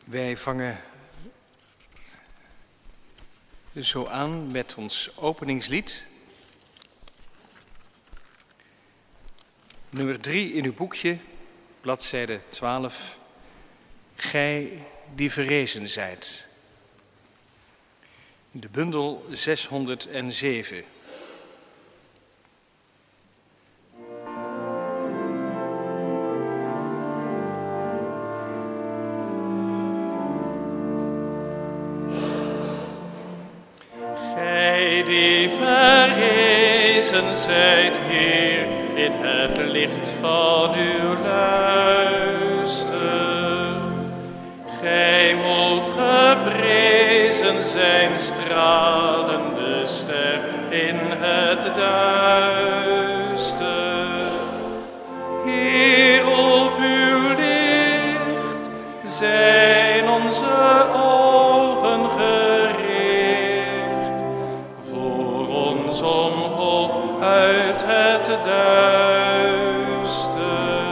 Wij vangen zo aan met ons openingslied. Nummer 3 in uw boekje, bladzijde 12. Gij die verrezen zijt. In de bundel 607. Die verrezen zijt, Heer, in het licht van uw luister. Gij moet geprezen zijn, stralende ster in het duister. Heer, op uw licht zijn onze ogen gericht. Omhoog uit het duister.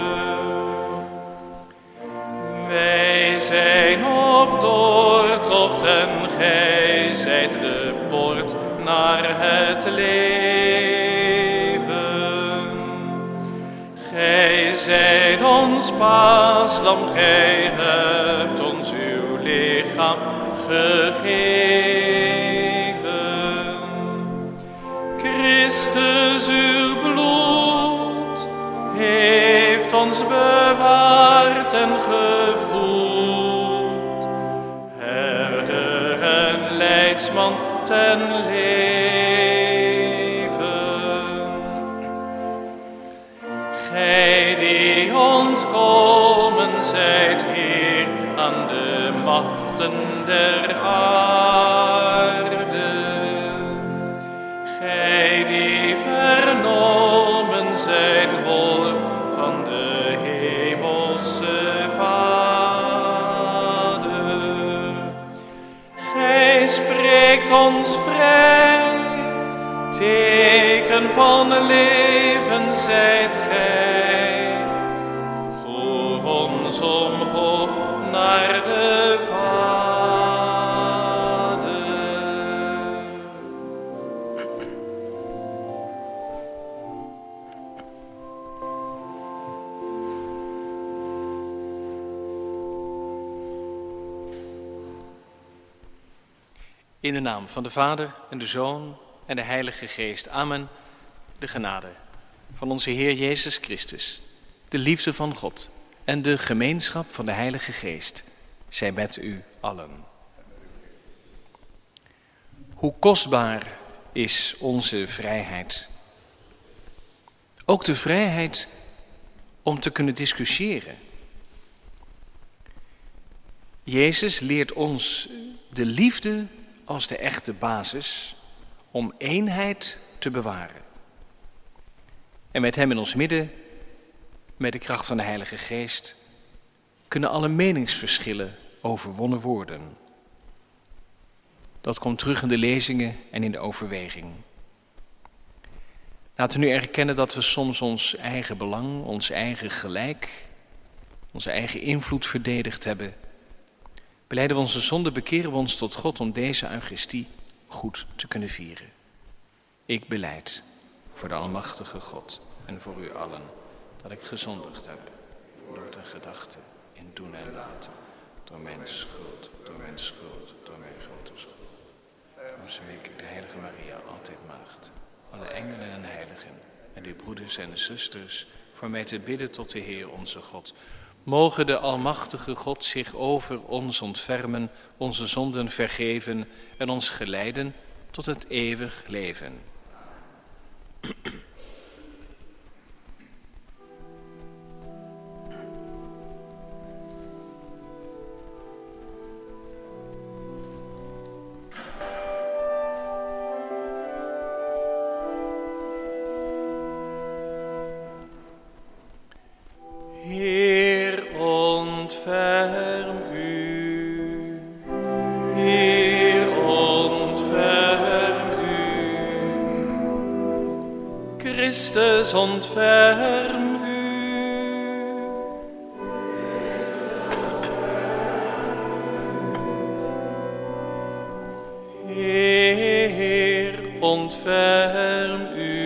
Wij zijn op doortocht en gij zijt de poort naar het leven. Gij zijt ons paaslam, gij hebt ons uw lichaam gegeven. Christus, uw bloed heeft ons bewaard en gevoed, herder en leidsman ten leven. Gij die ontkomen zijt, Heer, aan de machten der aarde, gij die vernomen zijt, woord van de hemelse Vader. Gij spreekt ons vrij, teken van leven zijt gij, voor ons omhoog naar de Vader. In de naam van de Vader en de Zoon en de Heilige Geest. Amen. De genade van onze Heer Jezus Christus, de liefde van God en de gemeenschap van de Heilige Geest zij met u allen. Hoe kostbaar is onze vrijheid. Ook de vrijheid om te kunnen discussiëren. Jezus leert ons de liefde als de echte basis om eenheid te bewaren. En met hem in ons midden, met de kracht van de Heilige Geest, kunnen alle meningsverschillen overwonnen worden. Dat komt terug in de lezingen en in de overweging. Laten we nu erkennen dat we soms ons eigen belang, ons eigen gelijk, onze eigen invloed verdedigd hebben. Belijden we onze zonde, bekeren we ons tot God om deze Eucharistie goed te kunnen vieren. Ik belijd voor de Almachtige God en voor u allen dat ik gezondigd heb door de gedachte in doen en laten, door mijn schuld, door mijn grote schuld. Om zweek ik de Heilige Maria, altijd maagd, alle engelen en heiligen en uw broeders en zusters voor mij te bidden tot de Heer onze God. Mogen de Almachtige God zich over ons ontfermen, onze zonden vergeven en ons geleiden tot het eeuwig leven. Heer, ontferm u. Heer, ontferm u. Christus, ontferm u. ontferm u.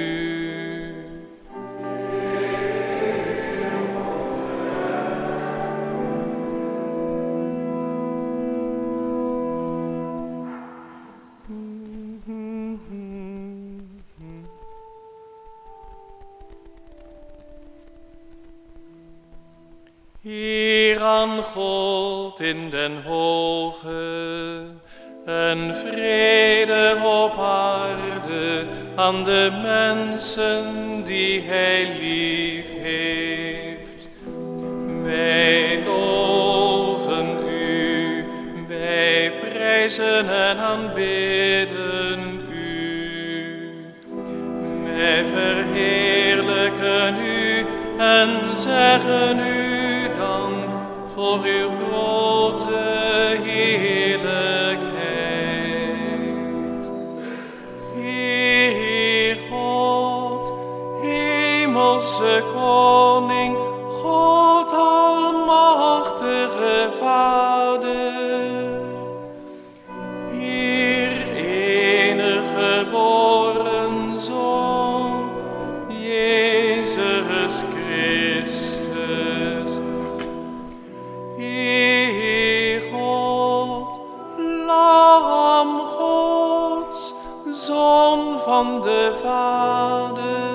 Heer aan God in den hoge, en vrede op aarde aan de mensen die hij lief heeft. Wij loven u, wij prijzen en aanbidden u. Wij verheerlijken u en zeggen u dank voor uw grote heerlijkheid. Heer God, hemelse koning, God almachtige Vader, Heer enige geboren Zoon, Jezus Christus. Heer God, Lam Gods, Zoon van de Vader,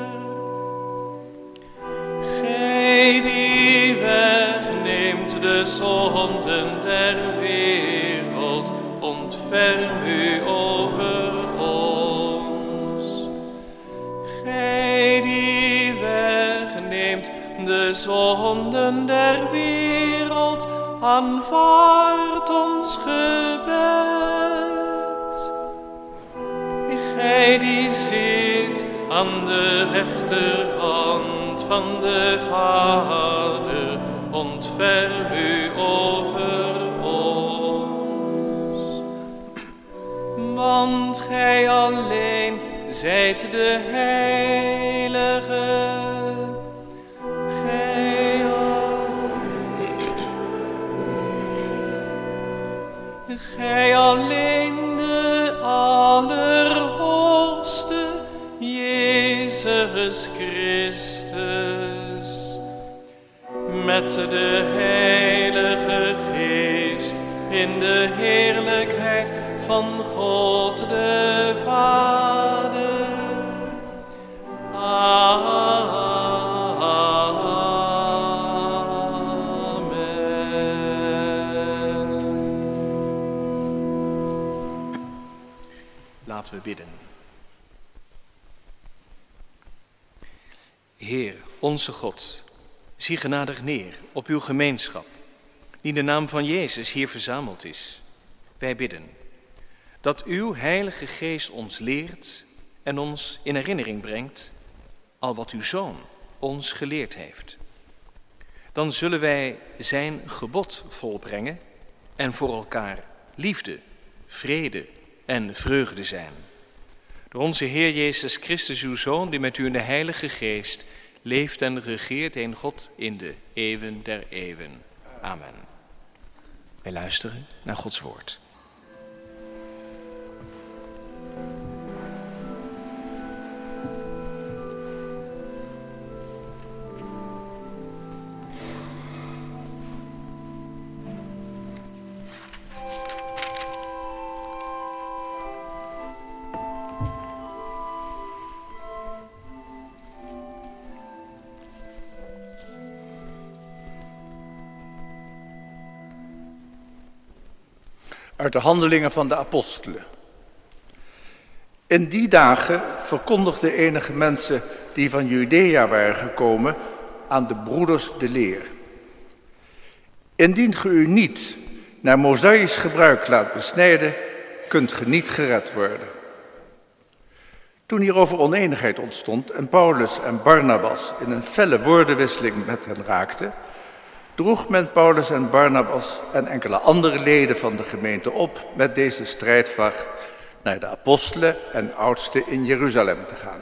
Gij die wegneemt de zonden der wereld, ontferm u over ons. Gij die wegneemt de zonden der wereld, aanvaard ons gebed. Gij die zit aan de rechterhand van de Vader, ontferm u over ons. Want gij alleen zijt de Heilige. Gij alleen de Allerhoogste, Jezus Christus, met de Heilige Geest in de heerlijkheid van God de Vader. Laten we bidden. Heer, onze God, zie genadig neer op uw gemeenschap, die in de naam van Jezus hier verzameld is. Wij bidden dat uw Heilige Geest ons leert en ons in herinnering brengt al wat uw Zoon ons geleerd heeft. Dan zullen wij zijn gebod volbrengen en voor elkaar liefde, vrede en vreugde zijn. Door onze Heer Jezus Christus, uw Zoon, die met u in de Heilige Geest leeft en regeert, een God in de eeuwen der eeuwen. Amen. Wij luisteren naar Gods woord. Uit de Handelingen van de Apostelen. In die dagen verkondigden enige mensen die van Judea waren gekomen aan de broeders de leer. Indien ge u niet naar Mosaïsch gebruik laat besnijden, kunt ge niet gered worden. Toen hierover oneenigheid ontstond en Paulus en Barnabas in een felle woordenwisseling met hen raakten, droeg men Paulus en Barnabas en enkele andere leden van de gemeente op met deze strijdvlag naar de apostelen en oudsten in Jeruzalem te gaan.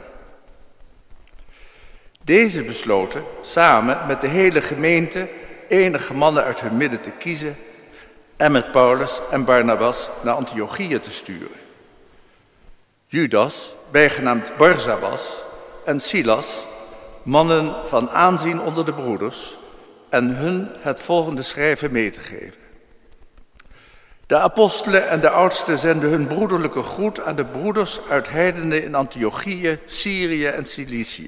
Deze besloten samen met de hele gemeente enige mannen uit hun midden te kiezen en met Paulus en Barnabas naar Antiochië te sturen. Judas, bijgenaamd Barsabas, en Silas, mannen van aanzien onder de broeders, en hun het volgende schrijven mee te geven. De apostelen en de oudsten zenden hun broederlijke groet aan de broeders uit heidenen in Antiochië, Syrië en Cilicië.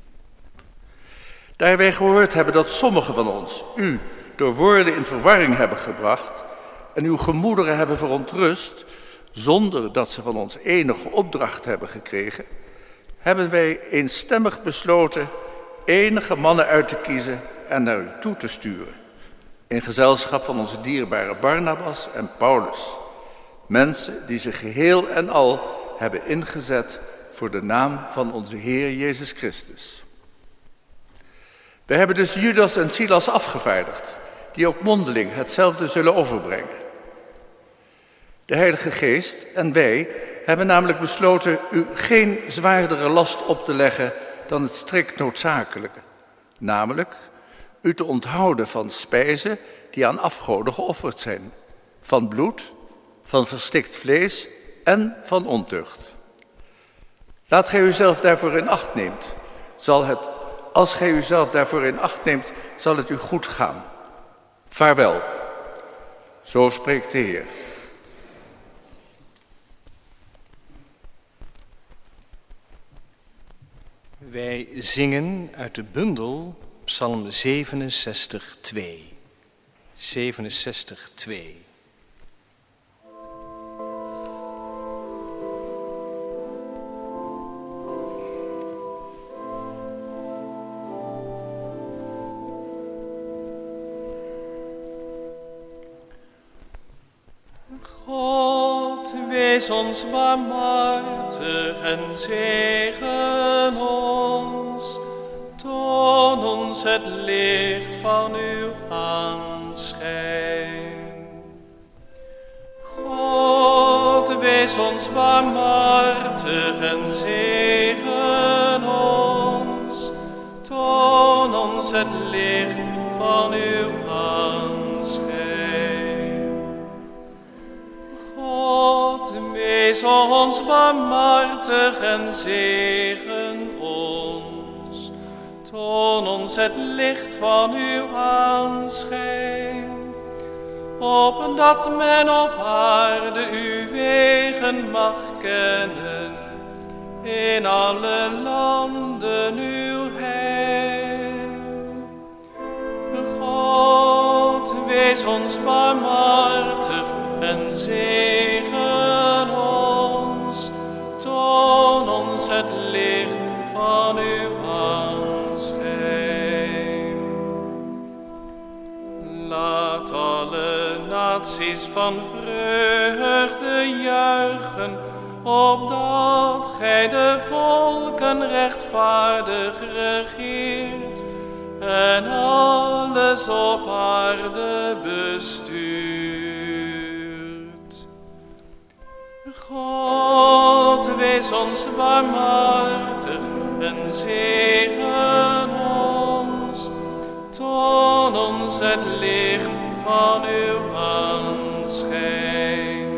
Daar wij gehoord hebben dat sommigen van ons u door woorden in verwarring hebben gebracht en uw gemoederen hebben verontrust, zonder dat ze van ons enige opdracht hebben gekregen, hebben wij eenstemmig besloten enige mannen uit te kiezen en naar u toe te sturen, in gezelschap van onze dierbare Barnabas en Paulus, mensen die zich geheel en al hebben ingezet voor de naam van onze Heer Jezus Christus. We hebben dus Judas en Silas afgevaardigd, die ook mondeling hetzelfde zullen overbrengen. De Heilige Geest en wij hebben namelijk besloten u geen zwaardere last op te leggen dan het strikt noodzakelijke, namelijk u te onthouden van spijzen die aan afgoden geofferd zijn, van bloed, van verstikt vlees en van ontucht. Laat gij uzelf daarvoor in acht neemt, als gij uzelf daarvoor in acht neemt, zal het u goed gaan. Vaarwel. Zo spreekt de Heer. Wij zingen uit de bundel Psalm 67:2. 67:2. God, wees ons barmhartig en zegen ons. Toon ons het licht van uw aanschijn. God, wees ons barmhartig en zegen ons. Toon ons het licht van uw aanschijn. God, wees ons barmhartig en zegen ons. Toon ons het licht van uw aanschijn, opdat men op aarde uw wegen mag kennen, in alle landen uw heil. God, wees ons barmhartig en zegen ons. Toon ons het licht van uw aanschijn. Laat alle naties van vreugde juichen, opdat gij de volken rechtvaardig regeert en alles op aarde bestuurt. God, wees ons barmhartig en zegen ons. Toon ons het licht van uw aanschijn.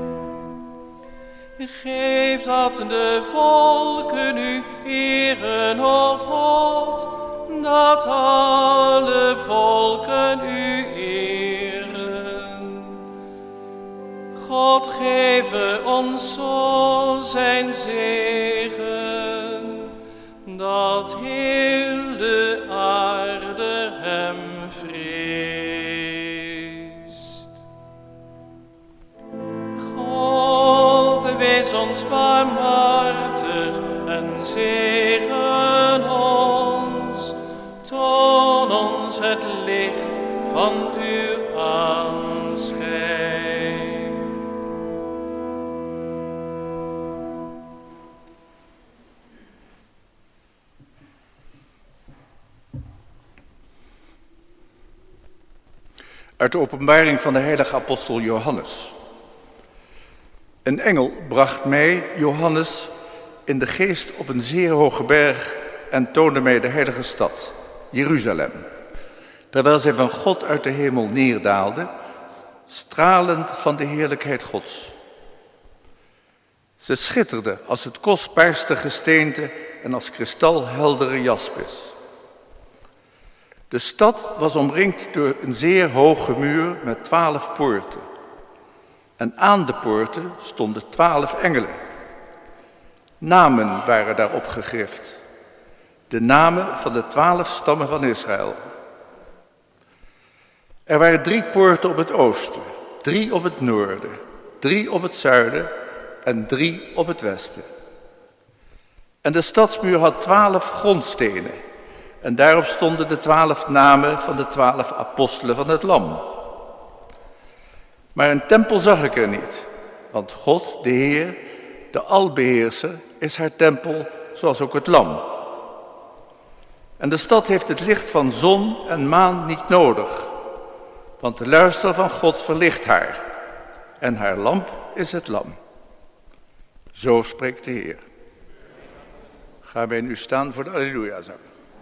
Geef dat de volken u eren, o God, dat alle volken u eren. God geve ons zo zijn zegen, dat heel de aarde hem vreest. God, wees ons barmhartig en zegen ons. Toon ons het licht van uw aanschijn. Uit de openbaring van de heilige apostel Johannes. Een engel bracht mij, Johannes, in de geest op een zeer hoge berg en toonde mij de heilige stad, Jeruzalem, terwijl zij van God uit de hemel neerdaalde, stralend van de heerlijkheid Gods. Ze schitterde als het kostbaarste gesteente en als kristalheldere jaspis. De stad was omringd door een zeer hoge muur met 12 poorten. En aan de poorten stonden 12 engelen. Namen waren daarop gegrift. De namen van de 12 stammen van Israël. Er waren 3 poorten op het oosten, 3 op het noorden, 3 op het zuiden en 3 op het westen. En de stadsmuur had 12 grondstenen. En daarop stonden de 12 namen van de 12 apostelen van het Lam. Maar een tempel zag ik er niet, want God, de Heer, de Albeheerser, is haar tempel, zoals ook het Lam. En de stad heeft het licht van zon en maan niet nodig, want de luister van God verlicht haar. En haar lamp is het Lam. Zo spreekt de Heer. Ga bij nu staan voor de Alleluia-zang.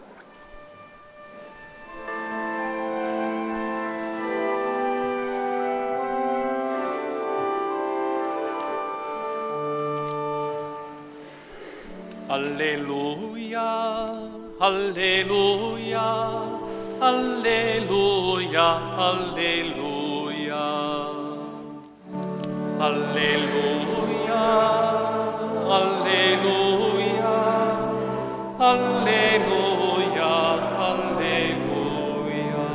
Alleluia, alleluia, alleluia, alleluia. Alleluia, alleluia, alleluia, alleluia.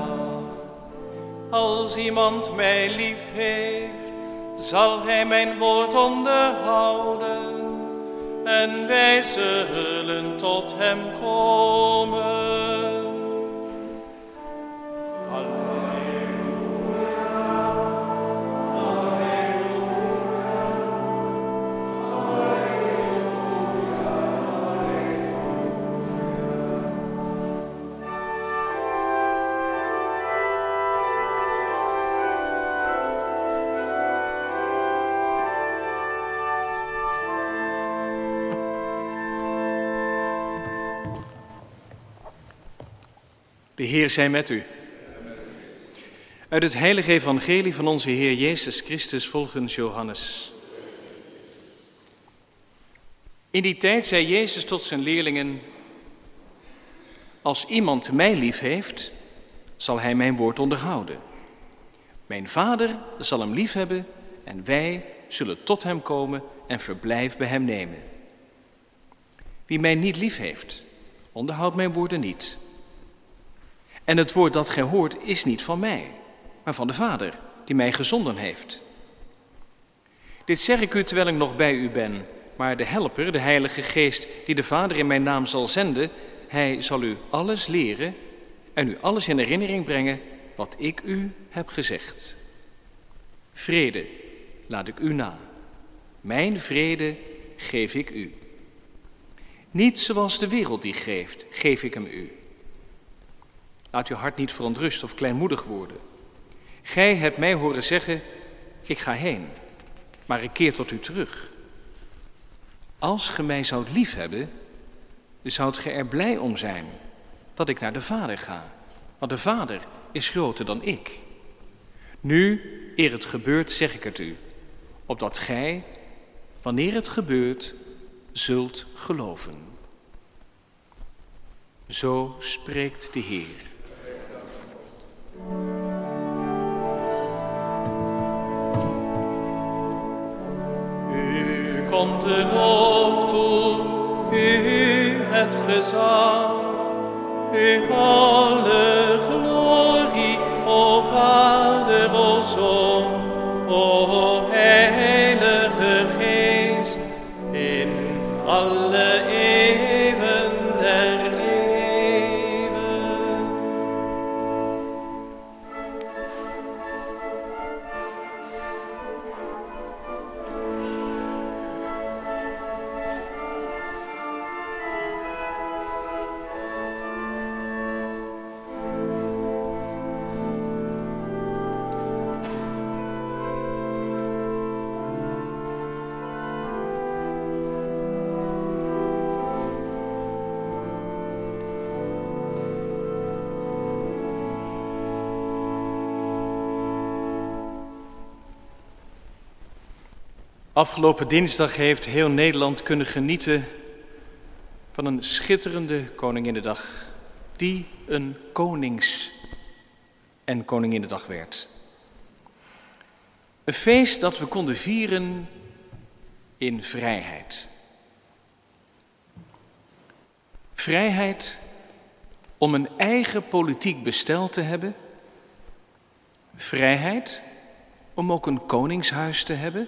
Als iemand mij lief heeft, zal hij mijn woord onderhouden. En wij zullen tot hem komen. Alleluia, alleluia, alleluia, De Heer zij met u. Uit het heilige evangelie van onze Heer Jezus Christus volgens Johannes. In die tijd zei Jezus tot zijn leerlingen: als iemand mij lief heeft, zal hij mijn woord onderhouden. Mijn Vader zal hem lief hebben en wij zullen tot hem komen en verblijf bij hem nemen. Wie mij niet lief heeft, onderhoudt mijn woorden niet. En het woord dat gij hoort is niet van mij, maar van de Vader die mij gezonden heeft. Dit zeg ik u terwijl ik nog bij u ben, maar de Helper, de Heilige Geest, die de Vader in mijn naam zal zenden, hij zal u alles leren en u alles in herinnering brengen wat ik u heb gezegd. Vrede laat ik u na. Mijn vrede geef ik u. Niet zoals de wereld die geeft, geef ik hem u. Laat uw hart niet verontrust of kleinmoedig worden. Gij hebt mij horen zeggen, ik ga heen, maar ik keer tot u terug. Als ge mij zoudt liefhebben, zoudt ge er blij om zijn dat ik naar de Vader ga. Want de Vader is groter dan ik. Nu, eer het gebeurt, zeg ik het u, opdat gij, wanneer het gebeurt, zult geloven. Zo spreekt de Heer. U komt de lof toe, u het gezang, u alle glorie, o Vader, o Zoon, o Heilige Geest, in alle eeuwen der eeuwen. Afgelopen dinsdag heeft heel Nederland kunnen genieten van een schitterende Koninginnedag, die een Konings- en Koninginnedag werd. Een feest dat we konden vieren in vrijheid. Vrijheid om een eigen politiek bestel te hebben. Vrijheid om ook een koningshuis te hebben.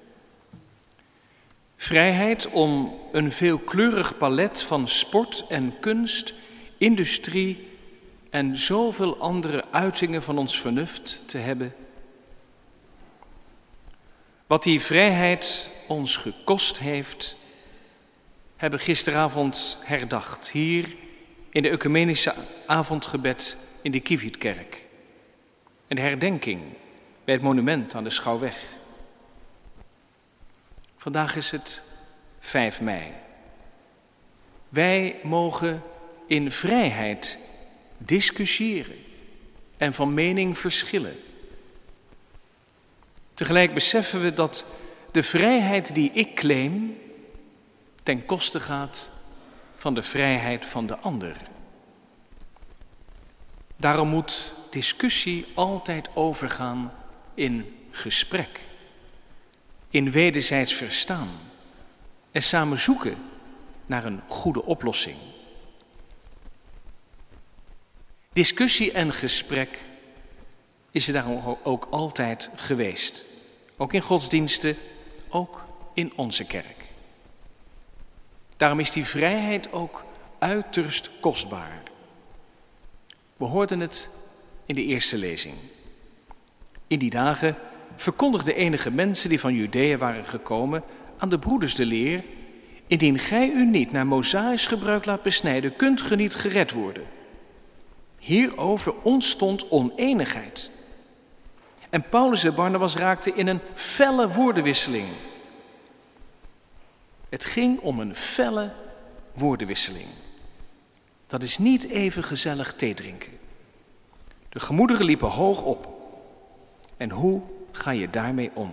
Vrijheid om een veelkleurig palet van sport en kunst, industrie en zoveel andere uitingen van ons vernuft te hebben. Wat die vrijheid ons gekost heeft, hebben gisteravond herdacht, hier in de ecumenische avondgebed in de Kievietkerk. En de herdenking bij het monument aan de Schouwweg. Vandaag is het 5 mei. Wij mogen in vrijheid discussiëren en van mening verschillen. Tegelijk beseffen we dat de vrijheid die ik claim ten koste gaat van de vrijheid van de ander. Daarom moet discussie altijd overgaan in gesprek, in wederzijds verstaan en samen zoeken naar een goede oplossing. Discussie en gesprek is er daarom ook altijd geweest. Ook in godsdiensten, ook in onze kerk. Daarom is die vrijheid ook uiterst kostbaar. We hoorden het in de eerste lezing. In die dagen verkondigden enige mensen die van Judea waren gekomen aan de broeders de leer: indien gij u niet naar Mosaïsch gebruik laat besnijden, kunt ge niet gered worden. Hierover ontstond oneenigheid. En Paulus en Barnabas raakten in een felle woordenwisseling. Het ging om een felle woordenwisseling. Dat is niet even gezellig thee drinken. De gemoederen liepen hoog op. En hoe ga je daarmee om?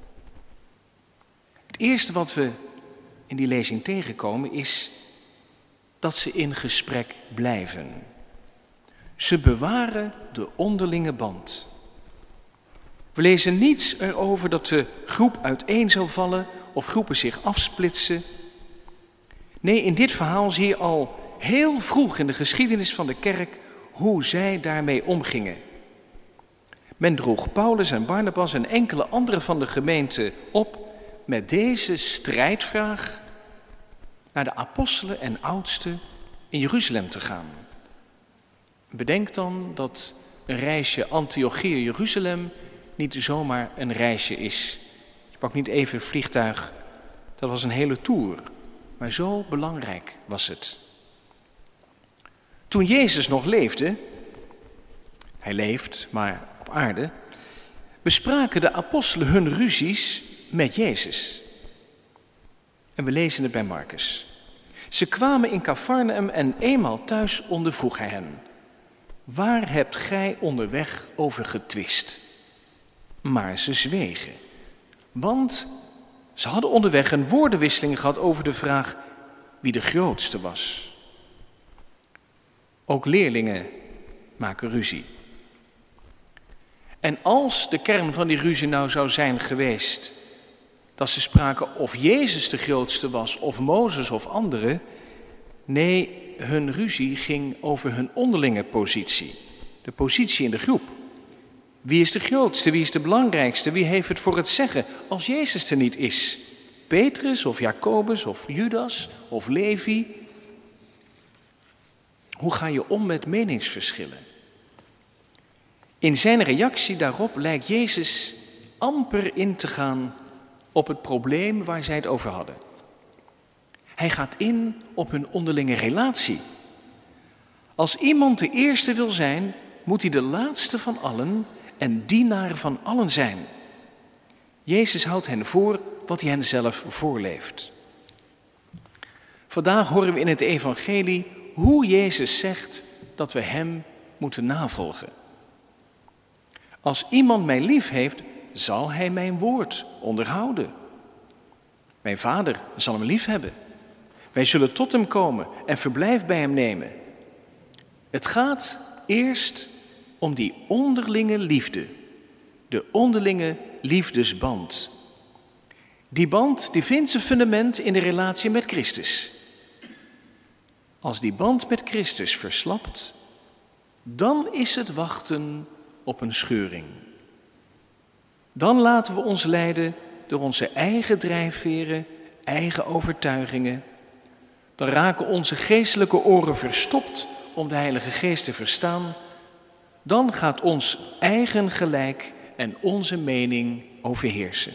Het eerste wat we in die lezing tegenkomen is dat ze in gesprek blijven. Ze bewaren de onderlinge band. We lezen niets erover dat de groep uiteen zou vallen of groepen zich afsplitsen. Nee, in dit verhaal zie je al heel vroeg in de geschiedenis van de kerk hoe zij daarmee omgingen. Men droeg Paulus en Barnabas en enkele anderen van de gemeente op met deze strijdvraag naar de apostelen en oudsten in Jeruzalem te gaan. Bedenk dan dat een reisje Antiochië-Jeruzalem niet zomaar een reisje is. Je pakt niet even een vliegtuig, dat was een hele tour. Maar zo belangrijk was het. Toen Jezus nog leefde, hij leeft maar op aarde, bespraken de apostelen hun ruzies met Jezus. En we lezen het bij Marcus. Ze kwamen in Cafarnaum en eenmaal thuis ondervroeg hij hen: waar hebt gij onderweg over getwist? Maar ze zwegen, want ze hadden onderweg een woordenwisseling gehad over de vraag wie de grootste was. Ook leerlingen maken ruzie. En als de kern van die ruzie nou zou zijn geweest dat ze spraken of Jezus de grootste was of Mozes of anderen, nee, hun ruzie ging over hun onderlinge positie. De positie in de groep. Wie is de grootste? Wie is de belangrijkste? Wie heeft het voor het zeggen als Jezus er niet is? Petrus of Jacobus of Judas of Levi? Hoe ga je om met meningsverschillen? In zijn reactie daarop lijkt Jezus amper in te gaan op het probleem waar zij het over hadden. Hij gaat in op hun onderlinge relatie. Als iemand de eerste wil zijn, moet hij de laatste van allen en dienaar van allen zijn. Jezus houdt hen voor wat hij hen zelf voorleeft. Vandaag horen we in het evangelie hoe Jezus zegt dat we hem moeten navolgen. Als iemand mij lief heeft, zal hij mijn woord onderhouden. Mijn Vader zal hem lief hebben. Wij zullen tot hem komen en verblijf bij hem nemen. Het gaat eerst om die onderlinge liefde. De onderlinge liefdesband. Die band die vindt zijn fundament in de relatie met Christus. Als die band met Christus verslapt, dan is het wachten op een scheuring. Dan laten we ons leiden door onze eigen drijfveren, eigen overtuigingen. Dan raken onze geestelijke oren verstopt om de Heilige Geest te verstaan. Dan gaat ons eigen gelijk en onze mening overheersen.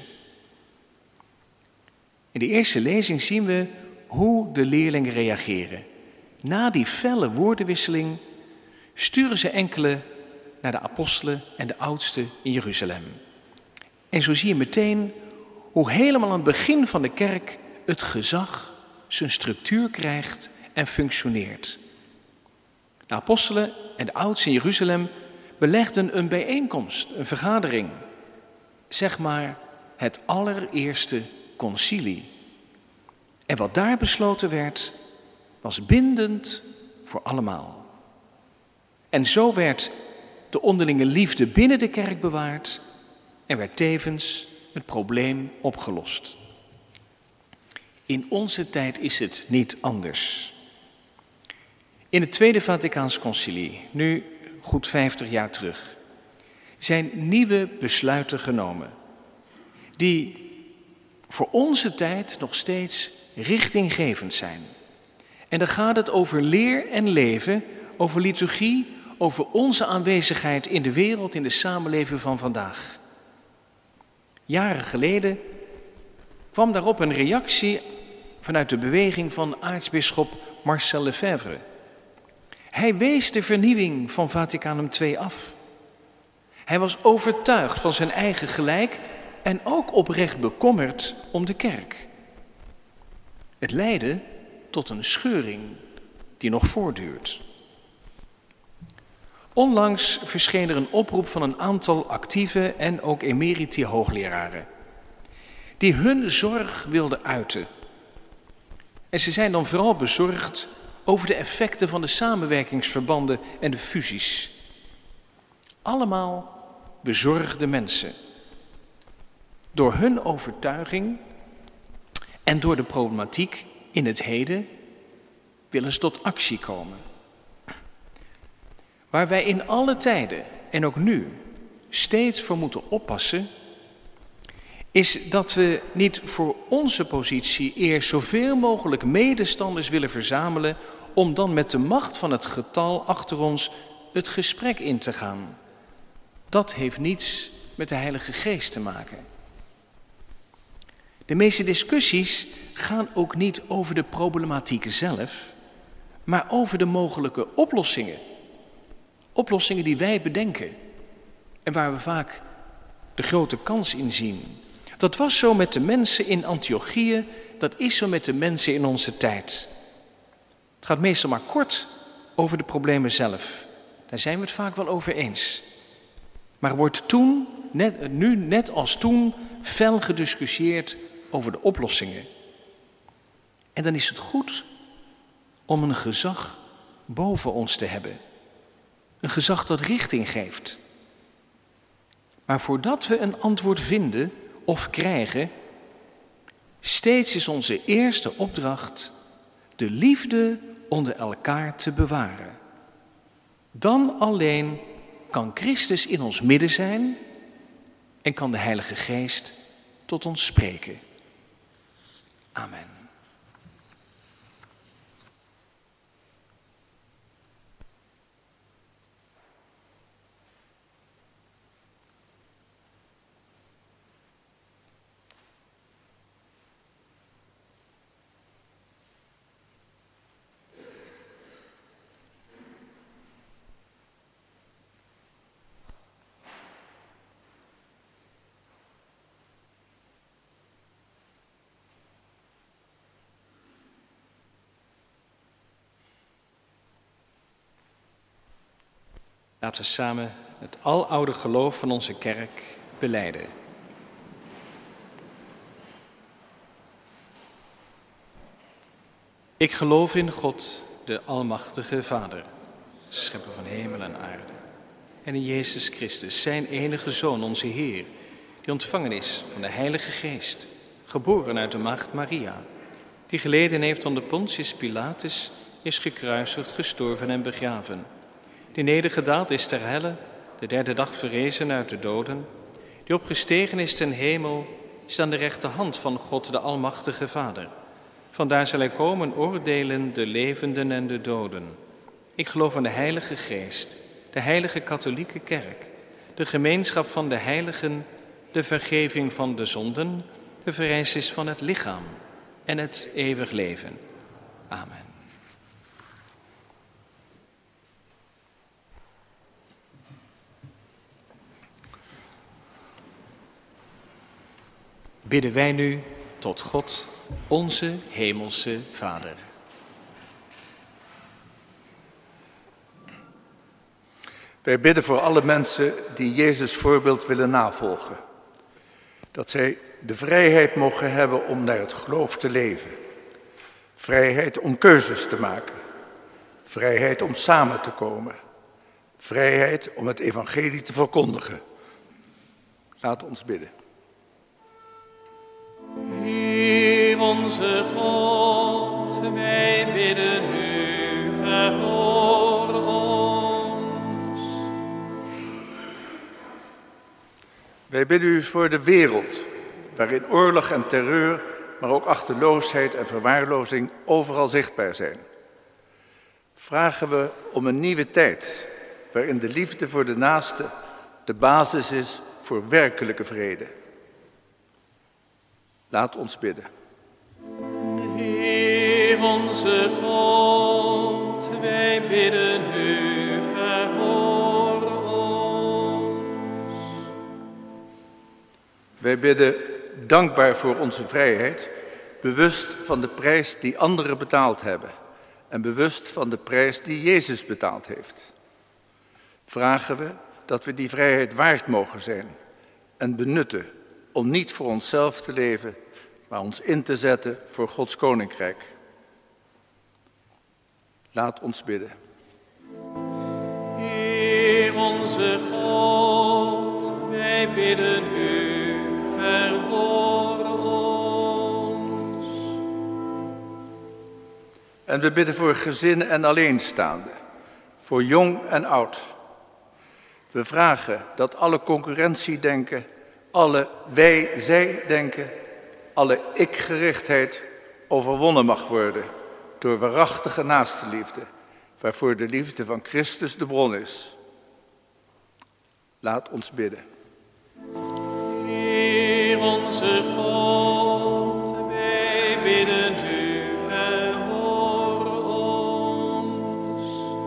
In de eerste lezing zien we hoe de leerlingen reageren. Na die felle woordenwisseling sturen ze enkele naar de apostelen en de oudsten in Jeruzalem. En zo zie je meteen hoe helemaal aan het begin van de kerk het gezag zijn structuur krijgt en functioneert. De apostelen en de oudsten in Jeruzalem belegden een bijeenkomst, een vergadering. Zeg maar het allereerste concilie. En wat daar besloten werd, was bindend voor allemaal. En zo werd de onderlinge liefde binnen de kerk bewaard en werd tevens het probleem opgelost. In onze tijd is het niet anders. In het Tweede Vaticaans Concilie, nu goed 50 jaar terug, zijn nieuwe besluiten genomen die voor onze tijd nog steeds richtinggevend zijn. En dan gaat het over leer en leven, over liturgie, over onze aanwezigheid in de wereld, in de samenleving van vandaag. Jaren geleden kwam daarop een reactie vanuit de beweging van aartsbisschop Marcel Lefebvre. Hij wees de vernieuwing van Vaticanum II af. Hij was overtuigd van zijn eigen gelijk en ook oprecht bekommerd om de kerk. Het leidde tot een scheuring die nog voortduurt. Onlangs verscheen er een oproep van een aantal actieve en ook emeriti hoogleraren, die hun zorg wilden uiten. En ze zijn dan vooral bezorgd over de effecten van de samenwerkingsverbanden en de fusies. Allemaal bezorgde mensen. Door hun overtuiging en door de problematiek in het heden willen ze tot actie komen. Waar wij in alle tijden en ook nu steeds voor moeten oppassen, is dat we niet voor onze positie eerst zoveel mogelijk medestanders willen verzamelen om dan met de macht van het getal achter ons het gesprek in te gaan. Dat heeft niets met de Heilige Geest te maken. De meeste discussies gaan ook niet over de problematiek zelf, maar over de mogelijke oplossingen. Oplossingen die wij bedenken en waar we vaak de grote kans in zien. Dat was zo met de mensen in Antiochië, dat is zo met de mensen in onze tijd. Het gaat meestal maar kort over de problemen zelf. Daar zijn we het vaak wel over eens. Maar er wordt nu net als toen fel gediscussieerd over de oplossingen. En dan is het goed om een gezag boven ons te hebben. Een gezag dat richting geeft. Maar voordat we een antwoord vinden of krijgen, steeds is onze eerste opdracht de liefde onder elkaar te bewaren. Dan alleen kan Christus in ons midden zijn en kan de Heilige Geest tot ons spreken. Amen. Laten we samen het aloude geloof van onze kerk belijden. Ik geloof in God, de Almachtige Vader, schepper van hemel en aarde. En in Jezus Christus, zijn enige Zoon, onze Heer, die ontvangen is van de Heilige Geest, geboren uit de maagd Maria, die geleden heeft onder Pontius Pilatus, is gekruisigd, gestorven en begraven, die nedergedaald is ter helle, de derde dag verrezen uit de doden, die opgestegen is ten hemel, is aan de rechterhand van God, de Almachtige Vader. Vandaar zal hij komen oordelen de levenden en de doden. Ik geloof aan de Heilige Geest, de heilige katholieke kerk, de gemeenschap van de heiligen, de vergeving van de zonden, de verrijzenis van het lichaam en het eeuwig leven. Amen. Bidden wij nu tot God, onze hemelse Vader. Wij bidden voor alle mensen die Jezus' voorbeeld willen navolgen. Dat zij de vrijheid mogen hebben om naar het geloof te leven. Vrijheid om keuzes te maken. Vrijheid om samen te komen. Vrijheid om het evangelie te verkondigen. Laat ons bidden. Heer onze God, wij bidden u, verhoor ons. Wij bidden u voor de wereld, waarin oorlog en terreur, maar ook achteloosheid en verwaarlozing overal zichtbaar zijn. Vragen we om een nieuwe tijd, waarin de liefde voor de naaste de basis is voor werkelijke vrede. Laat ons bidden. Heer onze God, wij bidden u, verhoor ons. Wij bidden dankbaar voor onze vrijheid, bewust van de prijs die anderen betaald hebben en bewust van de prijs die Jezus betaald heeft. Vragen we dat we die vrijheid waard mogen zijn en benutten om niet voor onszelf te leven, maar ons in te zetten voor Gods koninkrijk. Laat ons bidden. Heer onze God, wij bidden u, verhoor ons. En we bidden voor gezinnen en alleenstaanden, voor jong en oud. We vragen dat alle concurrentiedenken, alle wij-zij-denken, alle ik-gerichtheid overwonnen mag worden door waarachtige naastenliefde, waarvoor de liefde van Christus de bron is. Laat ons bidden. Heer onze God, wij bidden u, verhoor ons.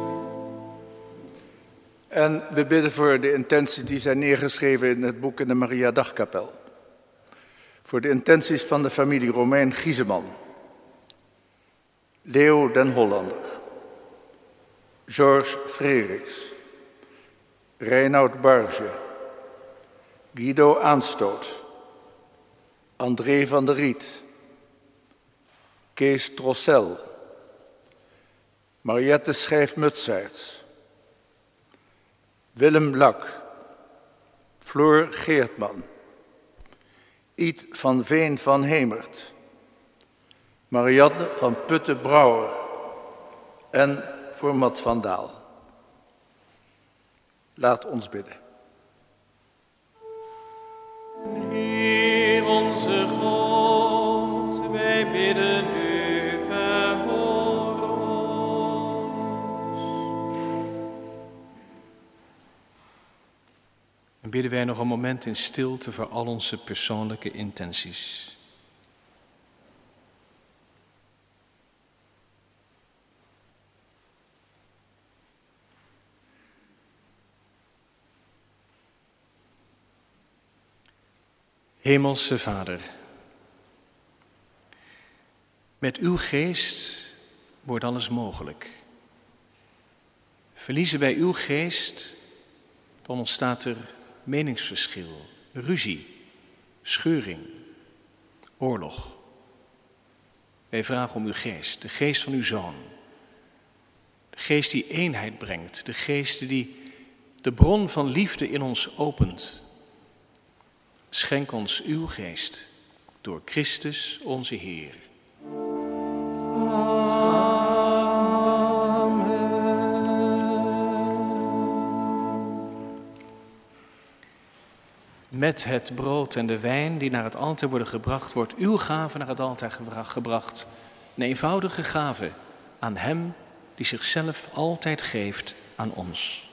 En we bidden voor de intenties die zijn neergeschreven in het boek in de Maria Dagkapel. Voor de intenties van de familie Romein Gieseman, Leo den Hollander, George Freriks, Reinoud Barge, Guido Aanstoot, André van der Riet, Kees Trossel, Mariette Schijf-Mutsaerts, Willem Lak, Floor Geertman, Iet van Veen van Hemert, Marianne van Putten-Brouwer en voor Mat van Daal. Laat ons bidden. Heer onze God, wij bidden u, verhoor ons. En bidden wij nog een moment in stilte voor al onze persoonlijke intenties. Hemelse Vader, met uw geest wordt alles mogelijk. Verliezen wij uw geest, dan ontstaat er meningsverschil, ruzie, scheuring, oorlog. Wij vragen om uw geest, de geest van uw Zoon. De geest die eenheid brengt, de geest die de bron van liefde in ons opent. Schenk ons uw geest door Christus onze Heer. Met het brood en de wijn die naar het altaar worden gebracht, wordt uw gave naar het altaar gebracht. Een eenvoudige gave aan hem die zichzelf altijd geeft aan ons.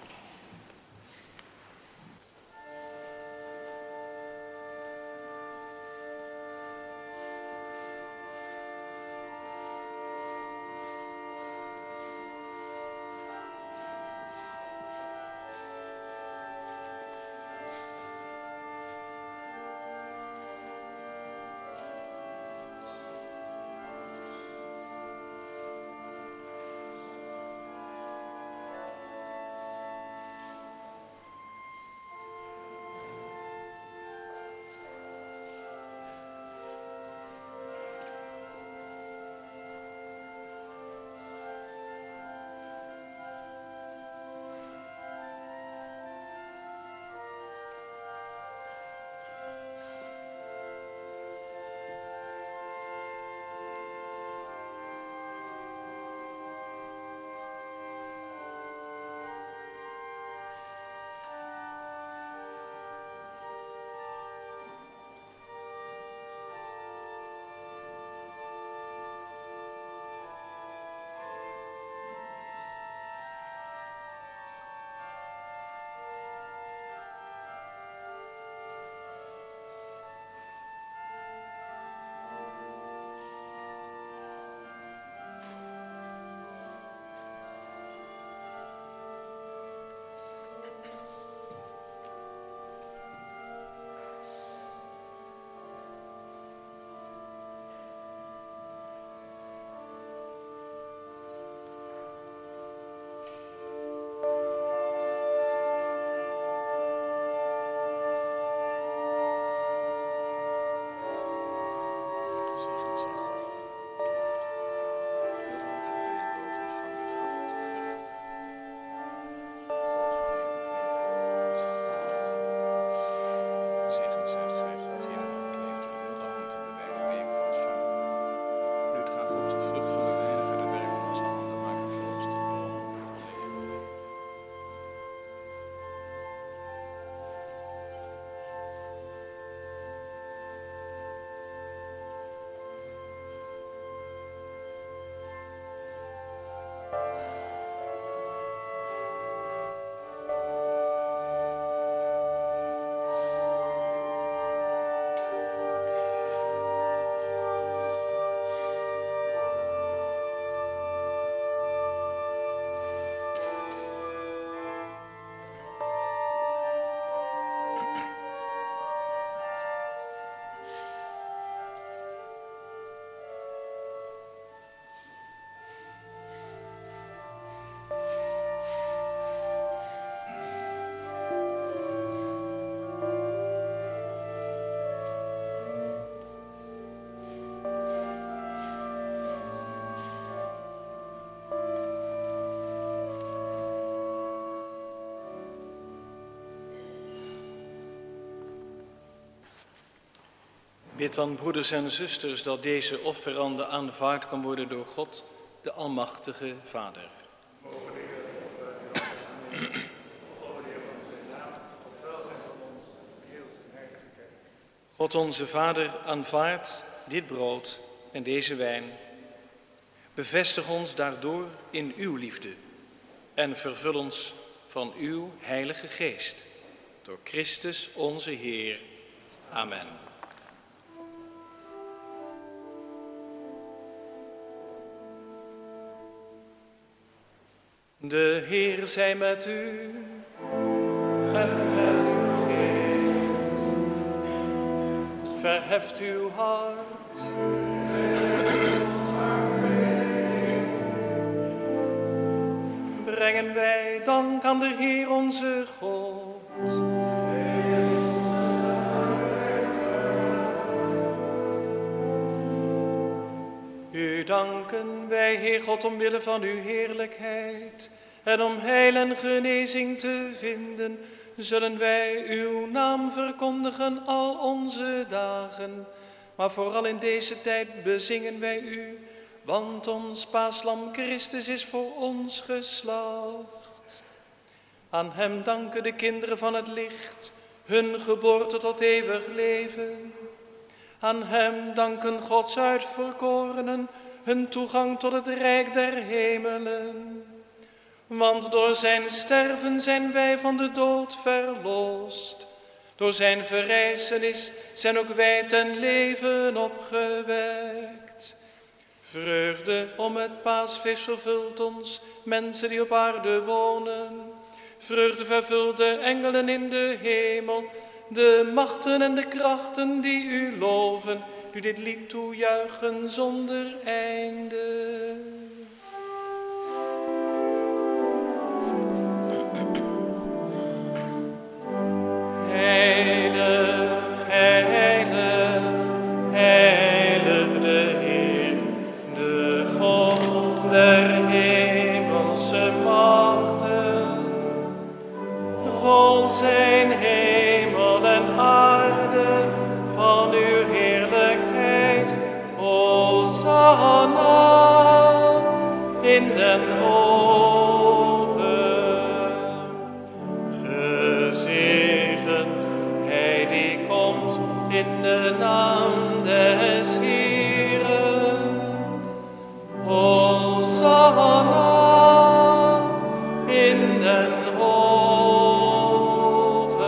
Bid dan, broeders en zusters, dat deze offerande aanvaard kan worden door God, de Almachtige Vader. God onze Vader, aanvaard dit brood en deze wijn. Bevestig ons daardoor in uw liefde en vervul ons van uw Heilige Geest. Door Christus onze Heer. Amen. De Heer zij met u en met uw geest. Verheft uw hart. Brengen wij dank aan de Heer onze God. danken wij, Heer God, omwille van uw heerlijkheid. En om heil en genezing te vinden, zullen wij uw naam verkondigen al onze dagen. Maar vooral in deze tijd bezingen wij u, want ons paaslam Christus is voor ons geslacht. Aan hem danken de kinderen van het licht, hun geboorte tot eeuwig leven. Aan hem danken Gods uitverkorenen, hun toegang tot het rijk der hemelen. Want door zijn sterven zijn wij van de dood verlost. Door zijn verrijzenis zijn ook wij ten leven opgewekt. Vreugde om het paasfeest vervult ons, mensen die op aarde wonen. Vreugde vervult de engelen in de hemel, de machten en de krachten die u loven, u dit lied toejuichen zonder einde. Heilig, heilig, heilig de Heer, de God der hemelse machten. Vol zijn hemel en aarde van uw heerlijkheid. Hosanna in den hogen. Gezegend hij die komt in de naam des Heeren. Hosanna in den hogen.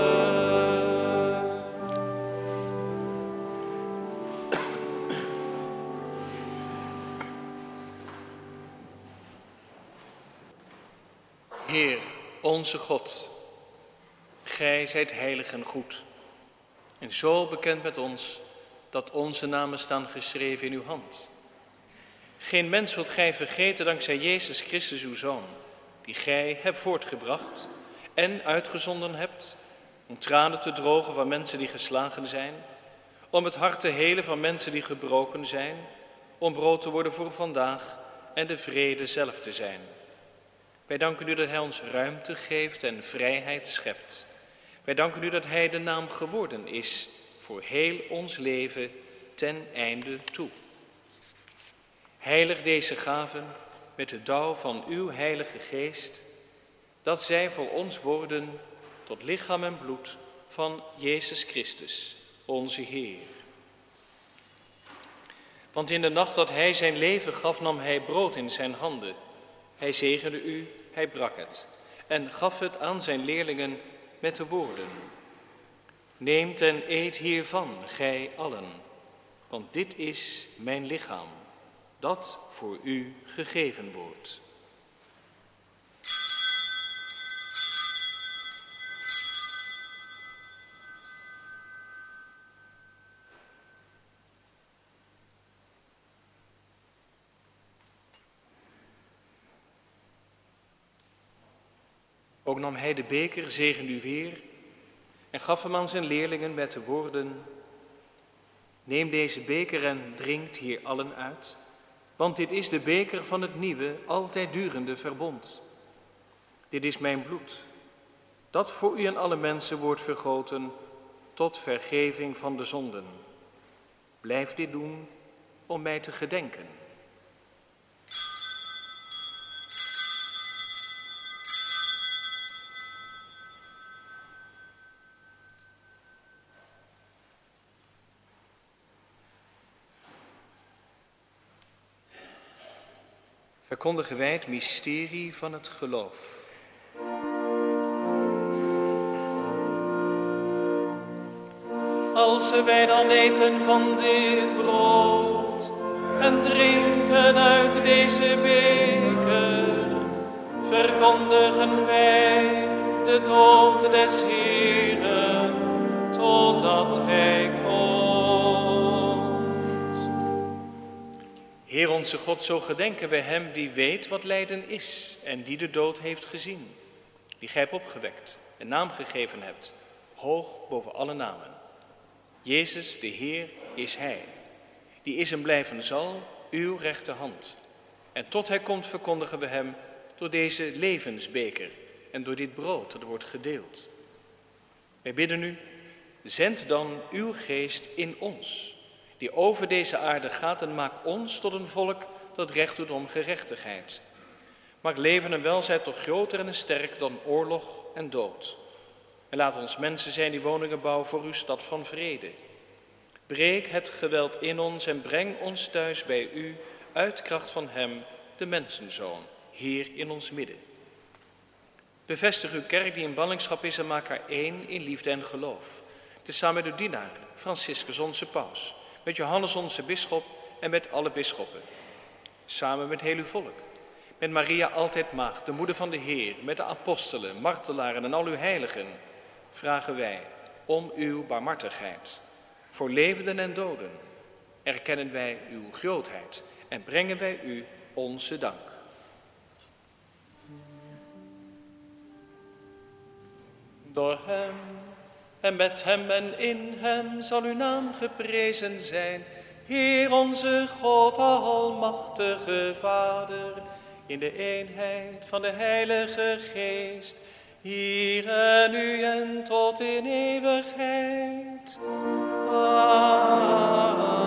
Heer, onze God, gij zijt heilig en goed, en zo bekend met ons, dat onze namen staan geschreven in uw hand. Geen mens zult gij vergeten dankzij Jezus Christus uw Zoon, die gij hebt voortgebracht en uitgezonden hebt, om tranen te drogen van mensen die geslagen zijn, om het hart te helen van mensen die gebroken zijn, om brood te worden voor vandaag en de vrede zelf te zijn. Wij danken u dat hij ons ruimte geeft en vrijheid schept. Wij danken u dat hij de naam geworden is voor heel ons leven ten einde toe. Heilig deze gaven met de dauw van uw heilige geest, dat zij voor ons worden tot lichaam en bloed van Jezus Christus, onze Heer. Want in de nacht dat hij zijn leven gaf, nam hij brood in zijn handen. Hij zegende u, hij brak het en gaf het aan zijn leerlingen met de woorden: neemt en eet hiervan, gij allen, want dit is mijn lichaam, dat voor u gegeven wordt. Ook nam hij de beker, zegende u weer en gaf hem aan zijn leerlingen met de woorden: neem deze beker en drinkt hier allen uit, want dit is de beker van het nieuwe, altijd durende verbond. Dit is mijn bloed, dat voor u en alle mensen wordt vergoten tot vergeving van de zonden. Blijf dit doen om mij te gedenken. Verkondigen wij het mysterie van het geloof. Als wij dan eten van dit brood en drinken uit deze beker, verkondigen wij de dood des Heeren, totdat hij komt. Heer onze God, zo gedenken wij hem die weet wat lijden is en die de dood heeft gezien, die gij hebt opgewekt en naam gegeven hebt, hoog boven alle namen. Jezus, de Heer, is hij, die is en blijven zal, uw rechterhand. En tot hij komt verkondigen we hem door deze levensbeker en door dit brood dat wordt gedeeld. Wij bidden u, zend dan uw geest in ons, die over deze aarde gaat en maak ons tot een volk dat recht doet om gerechtigheid. Maak leven en welzijn toch groter en sterk dan oorlog en dood. En laat ons mensen zijn die woningen bouwen voor uw stad van vrede. Breek het geweld in ons en breng ons thuis bij u uit kracht van hem, de mensenzoon, hier in ons midden. Bevestig uw kerk die in ballingschap is en maak haar één in liefde en geloof. Tezamen met uw dienaar, Franciscus onze paus, met Johannes onze bisschop en met alle bisschoppen. Samen met heel uw volk. Met Maria altijd maagd, de moeder van de Heer, met de apostelen, martelaren en al uw heiligen, vragen wij om uw barmhartigheid. Voor levenden en doden erkennen wij uw grootheid en brengen wij u onze dank. Door hem en met hem en in hem zal uw naam geprezen zijn, Heer onze God, almachtige Vader, in de eenheid van de Heilige Geest, hier en nu en tot in eeuwigheid. Amen.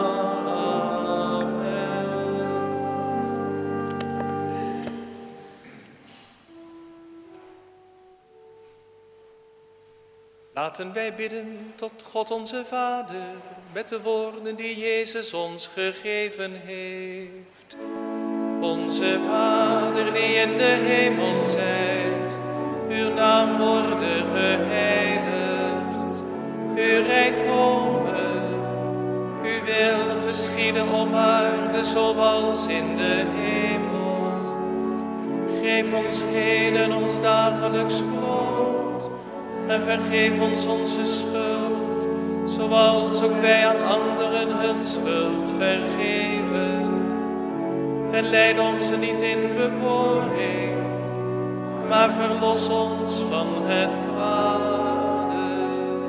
Laten wij bidden tot God onze Vader, met de woorden die Jezus ons gegeven heeft. Onze Vader die in de hemel zijt, uw naam worden geheiligd, uw rijk komen, uw wil geschieden op aarde zoals in de hemel. Geef ons heden ons dagelijks brood en vergeef ons onze schuld, zoals ook wij aan anderen hun schuld vergeven. En leid ons niet in bekoring, maar verlos ons van het kwade.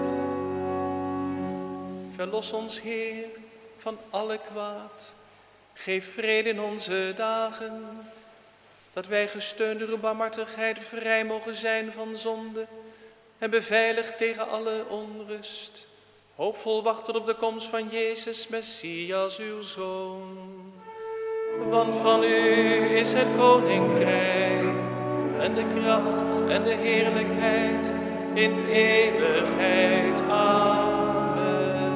Verlos ons, Heer, van alle kwaad. Geef vrede in onze dagen, dat wij gesteund door uw barmhartigheid vrij mogen zijn van zonde en beveiligd tegen alle onrust. Hoopvol wachten op de komst van Jezus, Messias, uw Zoon. Want van u is het koninkrijk en de kracht en de heerlijkheid in eeuwigheid. Amen.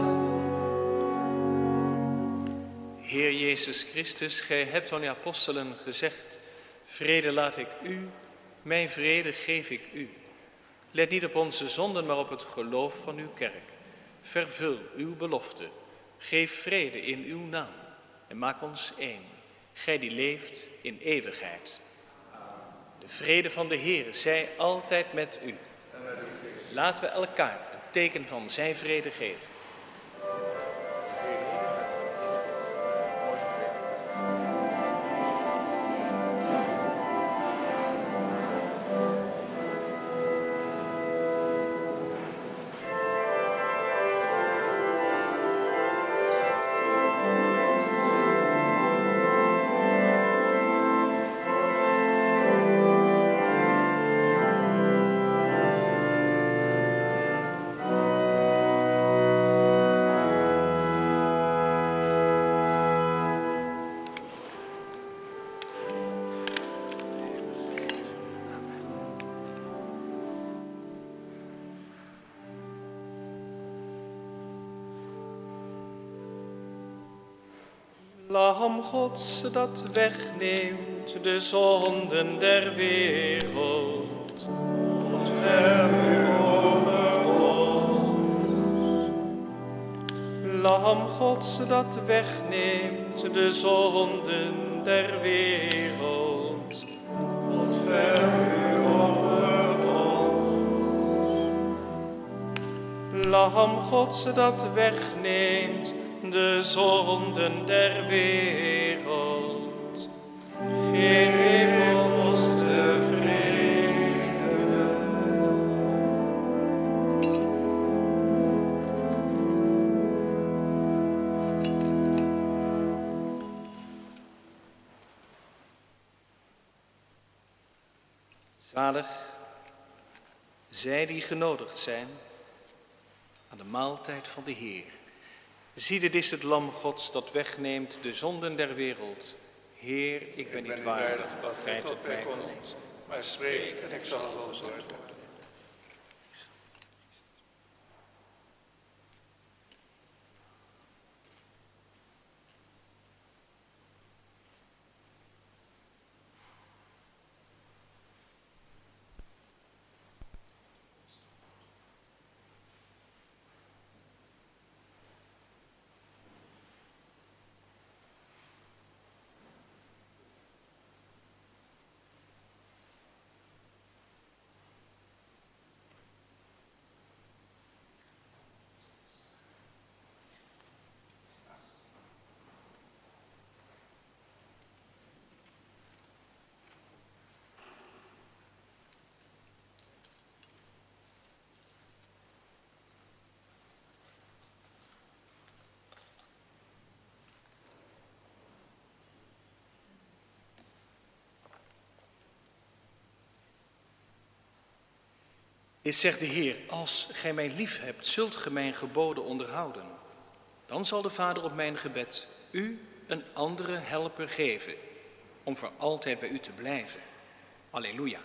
Heer Jezus Christus, gij hebt aan uw apostelen gezegd, vrede laat ik u, mijn vrede geef ik u. Let niet op onze zonden, maar op het geloof van uw kerk. Vervul uw belofte. Geef vrede in uw naam en maak ons één. Gij die leeft in eeuwigheid. De vrede van de Heer zij altijd met u. Laten we elkaar een teken van zijn vrede geven. Lam Gods dat wegneemt de zonden der wereld. Ontferm u over ons. Lam Gods dat wegneemt de zonden der wereld. Ontferm u over ons. Lam Gods dat wegneemt de zonden der wereld. Geef ons de vrede. Zalig zij die genodigd zijn aan de maaltijd van de Heer. Zie, dit is het lam Gods dat wegneemt de zonden der wereld. Heer, ik ben niet waardig dat gij tot mij komt, maar spreek en ik zal gezond worden. Dit zegt de Heer, als gij mij lief hebt, zult gij mijn geboden onderhouden. Dan zal de Vader op mijn gebed u een andere helper geven, om voor altijd bij u te blijven. Alleluia.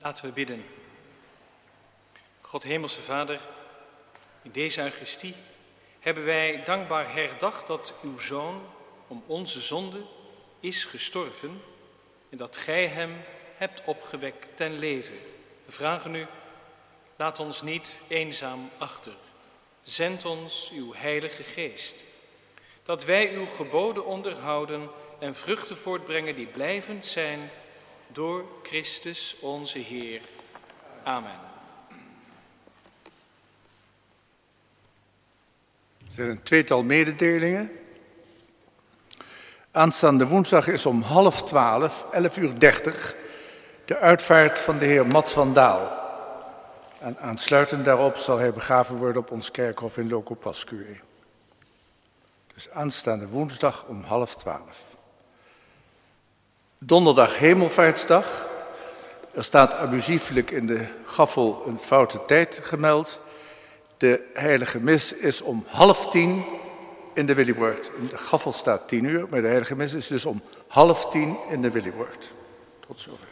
Laten we bidden. God Hemelse Vader, in deze Eucharistie hebben wij dankbaar herdacht dat uw Zoon om onze zonde is gestorven en dat gij hem hebt opgewekt ten leven. We vragen u, laat ons niet eenzaam achter. Zend ons uw Heilige Geest, dat wij uw geboden onderhouden en vruchten voortbrengen die blijvend zijn door Christus onze Heer. Amen. Er zijn een tweetal mededelingen. Aanstaande woensdag is om 11:30, 11:30, de uitvaart van de heer Mat van Daal. En aansluitend daarop zal hij begraven worden op ons kerkhof in Loco Pascuae. Dus aanstaande woensdag om 11:30. Donderdag Hemelvaartsdag. Er staat abusieflijk in de gaffel een foute tijd gemeld. De heilige mis is om 9:30 in de Willibrord. In de gaffel staat 10:00, maar de heilige mis is dus om 9:30 in de Willibrord. Tot zover.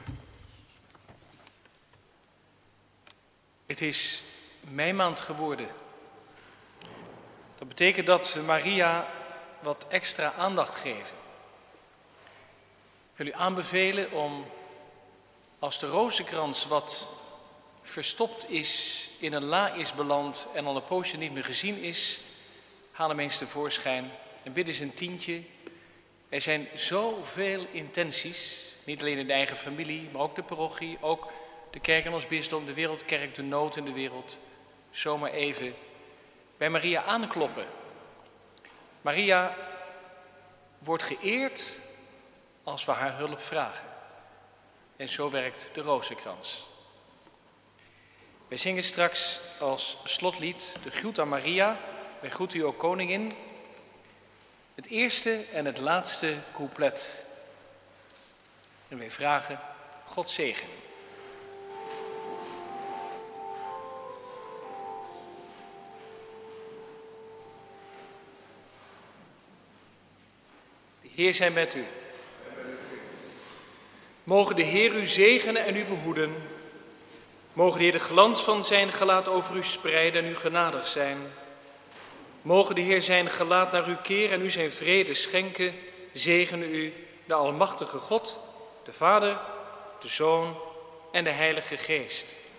Het is meimaand geworden. Dat betekent dat we Maria wat extra aandacht geven. Ik wil u aanbevelen om, als de rozenkrans wat verstopt is, in een la is beland en al een poosje niet meer gezien is, haal hem eens tevoorschijn en bid eens een tientje. Er zijn zoveel intenties, niet alleen in de eigen familie, maar ook de parochie, ook de kerk en ons bisdom, de wereldkerk, de nood in de wereld. Zomaar even bij Maria aankloppen. Maria wordt geëerd als we haar hulp vragen. En zo werkt de rozenkrans. Wij zingen straks als slotlied de groet aan Maria. Wij groeten u, o koningin. Het eerste en het laatste couplet. En wij vragen God zegen. De Heer zij met u. Mogen de Heer u zegenen en u behoeden. Mogen de Heer de glans van zijn gelaat over u spreiden en u genadig zijn. Mogen de Heer zijn gelaat naar u keren en u zijn vrede schenken. Zegene u de almachtige God, de Vader, de Zoon en de Heilige Geest.